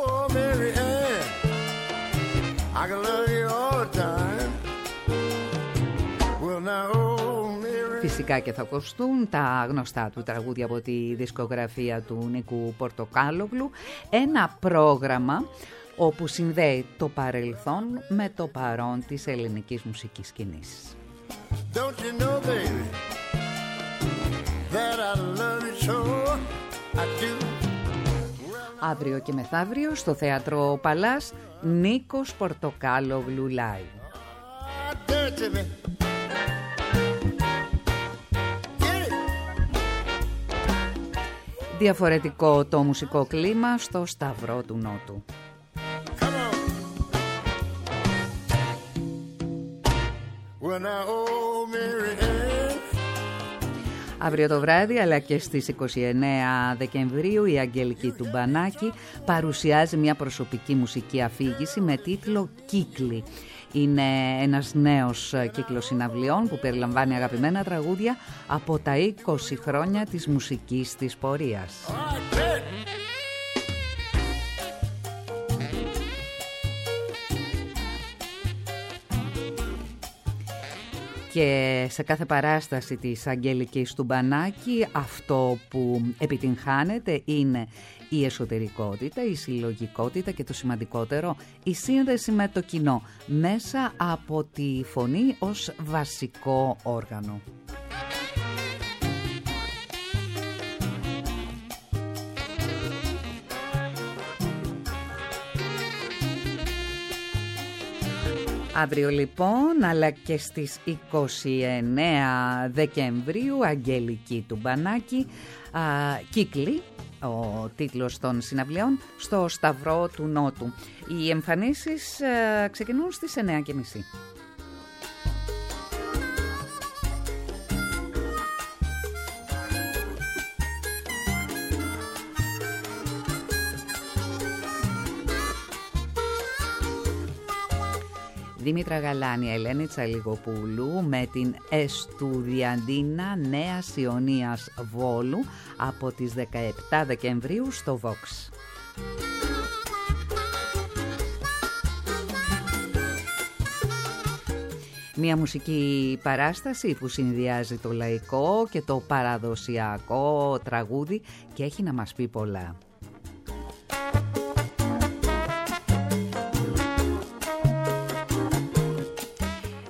Φυσικά και θα ακουστούν τα γνωστά του τραγούδια από τη δισκογραφία του Νίκου Πορτοκάλογλου. Ένα πρόγραμμα όπου συνδέει το παρελθόν με το παρόν της ελληνικής μουσικής σκηνής. Αύριο και μεθαύριο στο Θέατρο Παλάς Νίκος Πορτοκάλογλου Live. Διαφορετικό το μουσικό κλίμα στο Σταυρό του Νότου. Αύριο το βράδυ αλλά και στις 29 Δεκεμβρίου η Αγγελική Τουμπανάκη παρουσιάζει μια προσωπική μουσική αφήγηση με τίτλο «Κύκλοι». Είναι ένας νέος κύκλος συναυλιών που περιλαμβάνει αγαπημένα τραγούδια από τα 20 χρόνια της μουσικής της πορείας. Και σε κάθε παράσταση της Αγγελικής Τουμπανάκη αυτό που επιτυγχάνεται είναι η εσωτερικότητα, η συλλογικότητα και το σημαντικότερο, η σύνδεση με το κοινό μέσα από τη φωνή ως βασικό όργανο. Αύριο λοιπόν, αλλά και στις 29 Δεκεμβρίου, Αγγελική Τουμπανάκη, κύκλοι, ο τίτλος των συναυλιών, στο Σταυρό του Νότου. Οι εμφανίσεις ξεκινούν στις 9:30. Δήμητρα Γαλάνη, Ελένη Τσαλιγοπούλου με την Εστουδιαντίνα Νέας Ιωνίας Βόλου από τις 17 Δεκεμβρίου στο Vox. Μια μουσική παράσταση που συνδυάζει το λαϊκό και το παραδοσιακό τραγούδι και έχει να μας πει πολλά.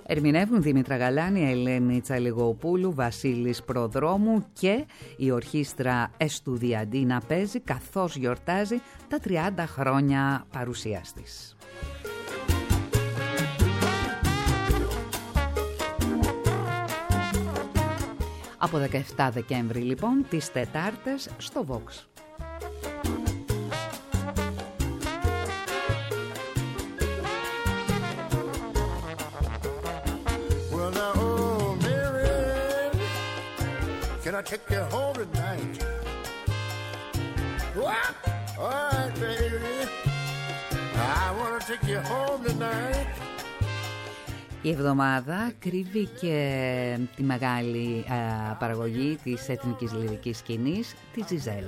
Ερμηνεύουν Δήμητρα Γαλάνη, Ελένη Τσαλιγοπούλου, Βασίλης Προδρόμου και η ορχήστρα Εστουδιαντή να παίζει καθώς γιορτάζει τα 30 χρόνια παρουσίας της. Από 17 Δεκέμβρη λοιπόν, τις Τετάρτες στο Vox. Can I take you home tonight? What? All right, baby. I want to take you home tonight. Η εβδομάδα κρύβει και τη μεγάλη παραγωγή της εθνικής λυρικής σκηνής, τη Ζιζέλ.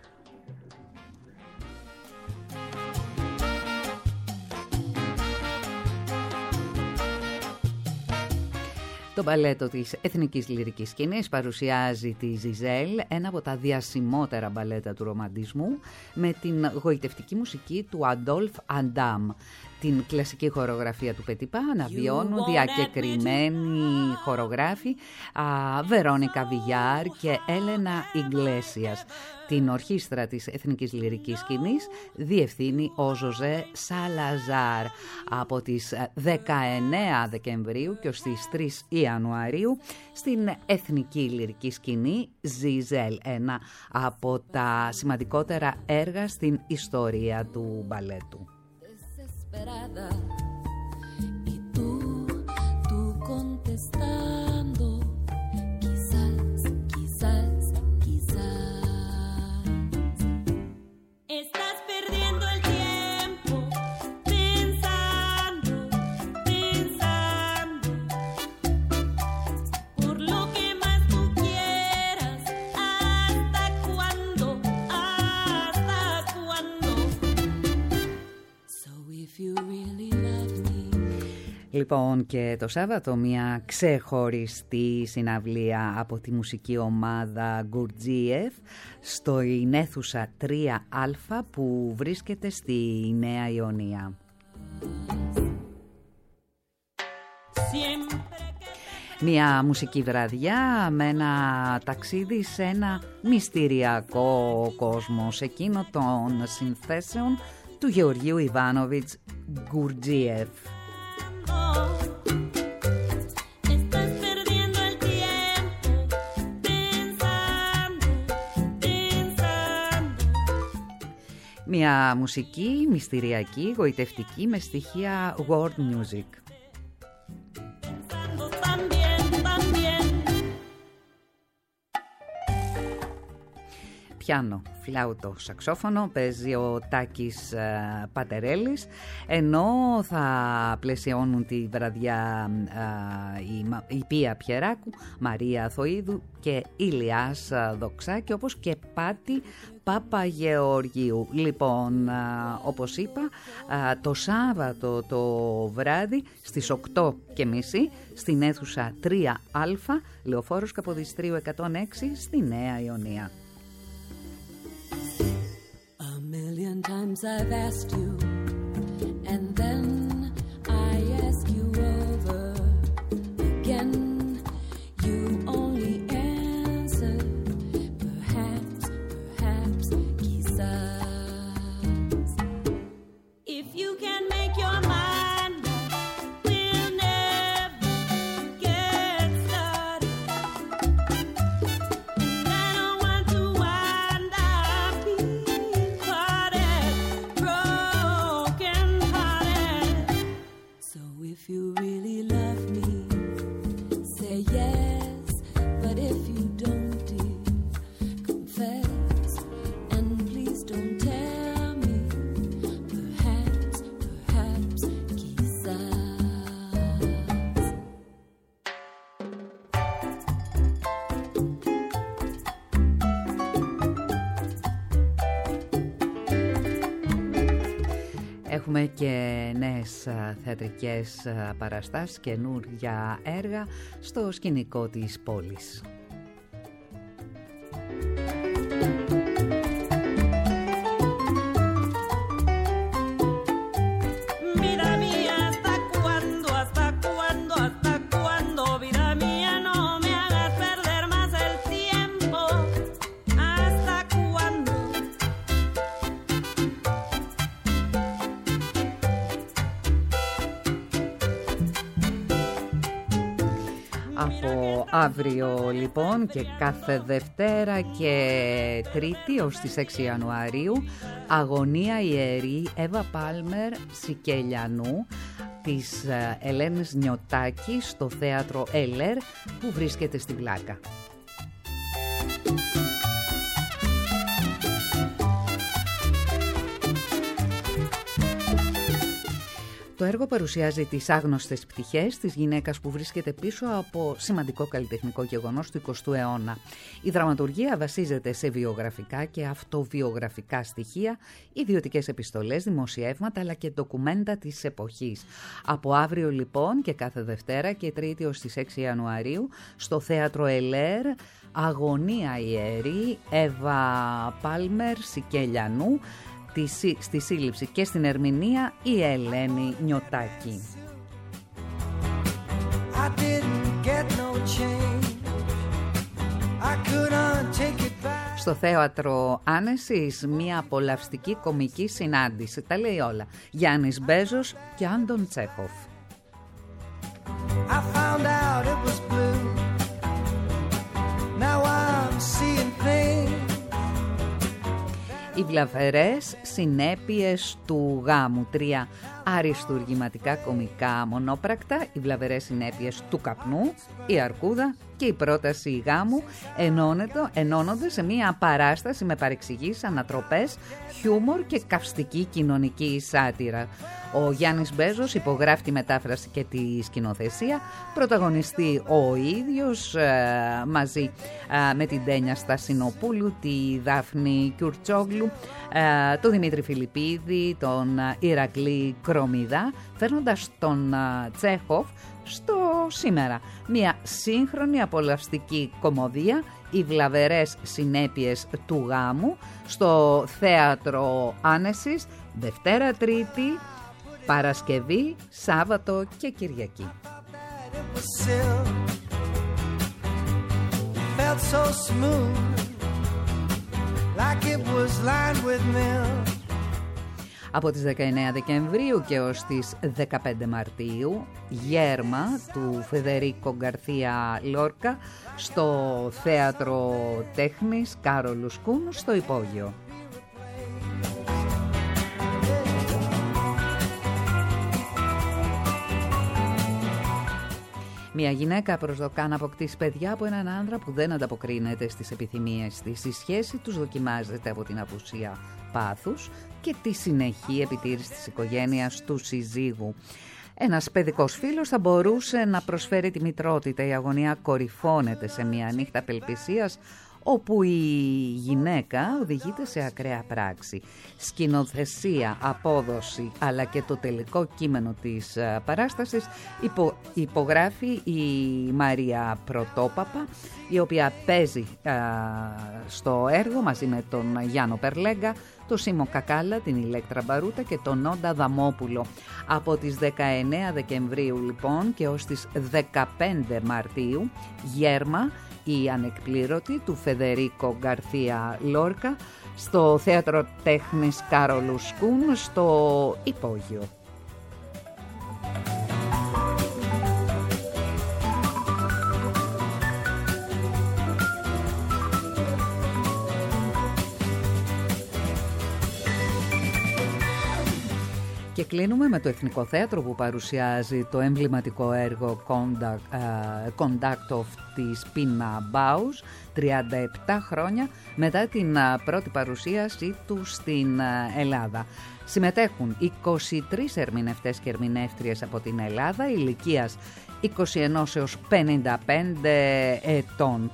Το μπαλέτο της εθνικής λυρικής σκηνής παρουσιάζει τη Ζιζέλ, ένα από τα διασημότερα μπαλέτα του ρομαντισμού, με την γοητευτική μουσική του Αντόλφ Αντάμ. Την κλασική χορογραφία του Πετιπά αναβιώνουν διακεκριμένοι χορογράφοι Βερόνικα Βιγιάρ και Έλενα Ιγκλέσιας. Την ορχήστρα της Εθνικής Λυρικής Σκηνής διευθύνει ο Ζωζέ Σαλαζάρ. Από τις 19 Δεκεμβρίου και ως τις 3 Ιανουαρίου στην Εθνική Λυρική Σκηνή Ζιζέλ, ένα από τα σημαντικότερα έργα στην ιστορία του μπαλέτου. Y tú contestando, quizás, quizás, quizás. Estás perdiendo el tiempo pensando, pensando, por lo que más tú quieras. ¿Hasta cuándo? ¿Hasta cuándo? So if you really love me. Λοιπόν, και το Σάββατο μια ξεχωριστή συναυλία από τη μουσική ομάδα Γκουρτζίεφ στο αίθουσα 3Α που βρίσκεται στη Νέα Ιωνία. Μια μουσική βραδιά με ένα ταξίδι σε ένα μυστηριακό κόσμο, σε εκείνο των συνθέσεων του Γεωργίου Ιβάνοβιτς Γκουρτζίεφ. Μια μουσική μυστηριακή, γοητευτική με στοιχεία world music. Πιάνο, φλάουτο, σαξόφωνο παίζει ο Τάκης Πατερέλης, ενώ θα πλαισιώνουν τη βραδιά η Πία Πιεράκου, Μαρία Αθοίδου και Ηλιάς Δοξάκη, όπως και Πάτη Παπαγεωργίου. Λοιπόν, όπως είπα, το Σάββατο το βράδυ στις 8:30 στην αίθουσα 3Α, Λεωφόρος Καποδιστρίου 106 στη Νέα Ιωνία. Million times I've asked you, and then I ask you over again. You only answer, perhaps, perhaps, quizás. If you can make your mind up, we'll never get started. And I don't want to wind up broken hearted. So if you really love me, say yes. But if you don't, dear, confess. And please don't tell me. Perhaps, perhaps, quizás. Έχουμε και νέες θεατρικές παραστάσεις, καινούργια έργα στο σκηνικό της πόλης. Mira mía, ¿hasta cuándo, hasta cuándo, hasta Από αύριο λοιπόν και κάθε Δευτέρα και Τρίτη ως τις 6 Ιανουαρίου αγωνία ιερή Εύα Πάλμερ Σικελιανού της Ελένης Νιωτάκη στο θέατρο Έλερ που βρίσκεται στη Βλάκα. Το έργο παρουσιάζει τις άγνωστες πτυχές της γυναίκας που βρίσκεται πίσω από σημαντικό καλλιτεχνικό γεγονός του 20ου αιώνα. Η δραματουργία βασίζεται σε βιογραφικά και αυτοβιογραφικά στοιχεία, ιδιωτικές επιστολές, δημοσιεύματα αλλά και ντοκουμέντα της εποχής. Από αύριο λοιπόν και κάθε Δευτέρα και Τρίτη ως τις 6 Ιανουαρίου στο θέατρο Ελέρ αγωνία ιερή Εύα Πάλμερ Σικελιανού, στη σύλληψη και στην ερμηνεία η Ελένη Νιωτάκη. Στο θέατρο Άνεσης μια απολαυστική κομική συνάντηση. Τα λέει όλα. Γιάννης Μπέζος και Άντων Τσέχοφ. I found out it was blue. Now I'm seeing things. Οι βλαβερές συνέπειες του γάμου. 3 αριστουργηματικά κομικά μονόπρακτα. Οι βλαβερές συνέπειες του καπνού, η αρκούδα και η πρόταση γάμου ενώνονται σε μια παράσταση με παρεξηγήσεις, ανατροπές, χιούμορ και καυστική κοινωνική σάτυρα. Ο Γιάννης Μπέζος υπογράφει τη μετάφραση και τη σκηνοθεσία, πρωταγωνιστεί ο ίδιος μαζί με την Τένια Στασινοπούλου, τη Δάφνη Κιουρτσόγλου, τον Δημήτρη Φιλιππίδη, τον Ηρακλή Κρομιδά, φέρνοντας τον Τσέχοφ στο σήμερα. Μια σύγχρονη απολαυστική κωμωδία, οι βλαβερές συνέπειες του γάμου, στο θέατρο Άνεσης, Δευτέρα, Τρίτη, Παρασκευή, Σάββατο και Κυριακή. Από τις 19 Δεκεμβρίου και ως τις 15 Μαρτίου, Γέρμα του Φεδερίκο Γκαρθία Λόρκα στο Θέατρο Τέχνης Κάρολου Σκούν στο Υπόγειο. Μια γυναίκα προσδοκά να αποκτήσει παιδιά από έναν άντρα που δεν ανταποκρίνεται στις επιθυμίες της. Η σχέση τους δοκιμάζεται από την απουσία πάθους και τη συνεχή επιτήρηση της οικογένειας του συζύγου. Ένας παιδικός φίλος θα μπορούσε να προσφέρει τη μητρότητα. Η αγωνία κορυφώνεται σε μια νύχτα απελπισίας όπου η γυναίκα οδηγείται σε ακραία πράξη. Σκηνοθεσία, απόδοση αλλά και το τελικό κείμενο της παράστασης υπογράφει η Μαρία Πρωτόπαπα, η οποία παίζει στο έργο μαζί με τον Γιάννο Περλέγκα, το Σίμο Κακάλα, την Ηλέκτρα Μπαρούτα και τον Νόντα Δαμόπουλο. Από τις 19 Δεκεμβρίου λοιπόν και ως τις 15 Μαρτίου, Γέρμα, η ανεκπλήρωτη του Φεδερίκο Γκαρθία Λόρκα στο Θέατρο Τέχνης Κάρολου Σκούν στο Υπόγειο. Και κλείνουμε με το Εθνικό Θέατρο που παρουσιάζει το εμβληματικό έργο Conduct of της Πίνα Μπάους, 37 χρόνια μετά την πρώτη παρουσίαση του στην Ελλάδα. Συμμετέχουν 23 ερμηνευτές και ερμηνεύτριες από την Ελλάδα ηλικίας 21 έως 55 ετών.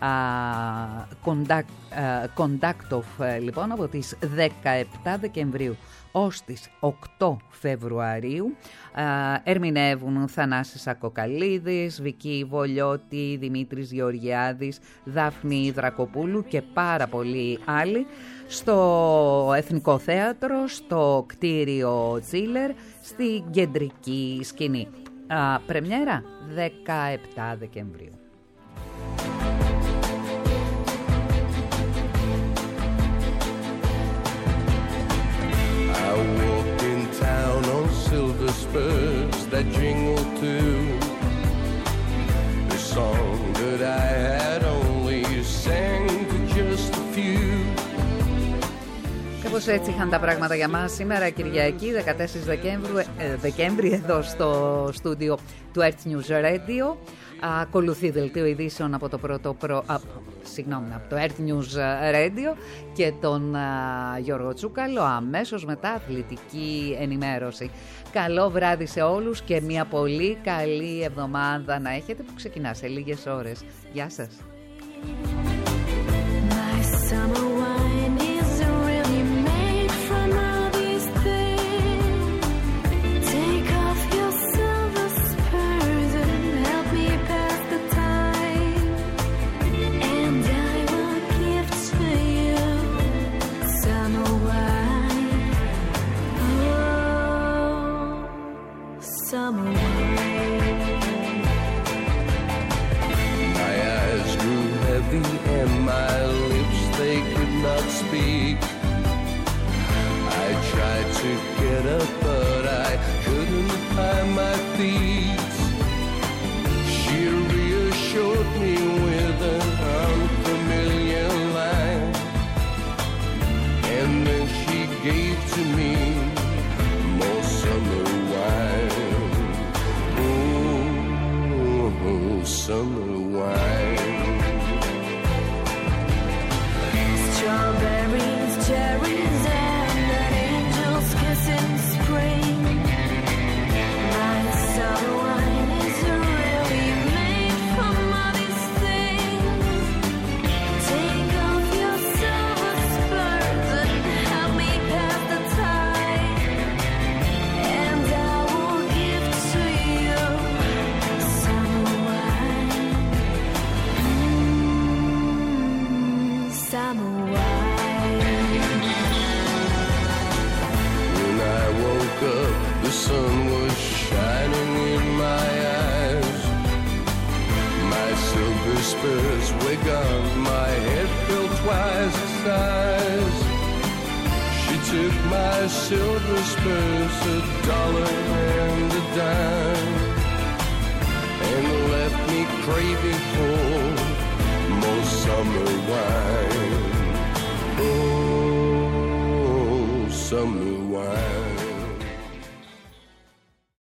Conduct of λοιπόν από τις 17 Δεκεμβρίου ως τις 8 Φεβρουαρίου ερμηνεύουν Θανάσης Ακοκαλίδης, Βική Βολιώτη, Δημήτρης Γεωργιάδης, Δάφνη Δρακοπούλου και πάρα πολλοί άλλοι στο Εθνικό Θέατρο, στο κτίριο Τσίλερ, στη κεντρική σκηνή. Πρεμιέρα 17 Δεκεμβρίου. I walked in town on silver spurs that jingle too. The but I had only sang for just a few. Κάπως έτσι είχαν τα πράγματα για μας σήμερα, Κυριακή 14 Δεκέμβρη, εδώ στο στούντιο του Earth News Radio. Ακολουθεί δελτίο ειδήσεων από το από το Earth News Radio και τον Γιώργο Τσούκαλο. Αμέσως μετά αθλητική ενημέρωση. Καλό βράδυ σε όλους και μια πολύ καλή εβδομάδα να έχετε, που ξεκινά σε λίγες ώρες. Γεια σας. Summer wine. My eyes grew heavy and my lips, they could not speak. I tried to get up but I couldn't find my feet. She reassured me with an unfamiliar line, and then she gave to me more summer wine. Summer wine. Strawberries, cherries, and an angel's kiss in spring. My summer wine is really made from all these things. Take off your silver spurs and help me pass the time, and I will give to you summer wine. Summer wine. When I woke up, the sun was shining in my eyes. My silver spurs were gone, my head felt twice the size. She took my silver spurs, $1 and a dime, and left me craving for more summer wine. Oh, summer